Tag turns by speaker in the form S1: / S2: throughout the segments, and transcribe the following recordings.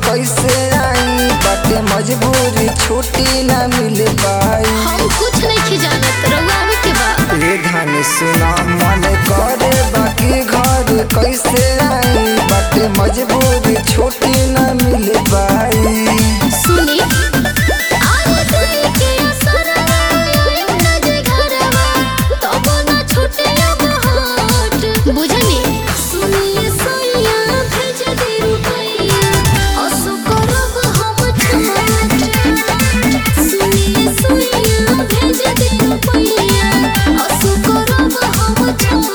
S1: कैसे आई, बाटे मजबूरी छुट्टी ना मिल पाई।
S2: हम कुछ नहीं जानत रउआ के बा।
S1: ये धान सुना मन करे बाकी घर कैसे आई, बाटे मजबूरी छुट्टी ना मिल पाई।
S2: सुनी आए दिल के असरवा न जे घरवा तब ना छूटे अब हाथ बुझनी। सुनिए सैया भेज दे रुपैया असु करब हम छाट। सुनिए सैया भेज दे रुपैया असु करब हम छाट।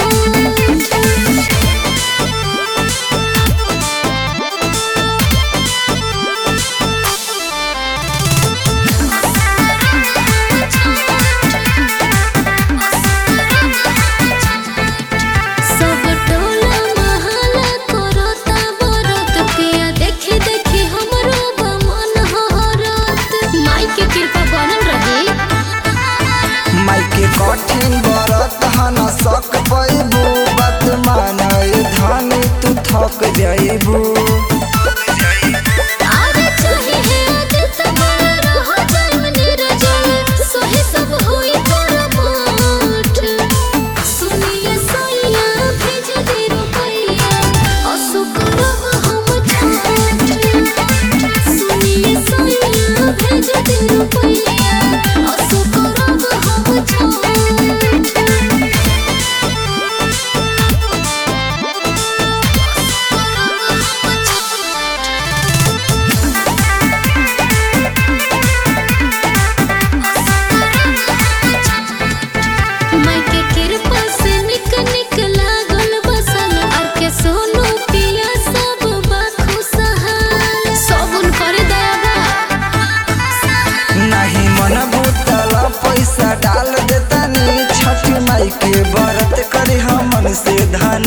S2: सब टोला महला करता बरत पिया देखी देखी हमरो मन हरत। माई के कृपा बनल रही।
S1: माई के कठिन बरत हन सक पैबू, बात मानय धान तू थक जाइबू।
S2: आरे चाहे है आदित बड़ा रह जाए निरजल सोहे सब होई करमठ। सुनिए सैया भेज दे रुपैया असु करब हम छाट। सुनिए सैया भेज दे रुपैया असु करब हम छाट। माई के कृपा से निक निक लागल बसल और के सोनू पिया सब बा खुशहाल। सबुन कर दयाबा
S1: नहीं मन भूतला पैसा डाल देता नी, छठ माई के व्रत करी हमन से धन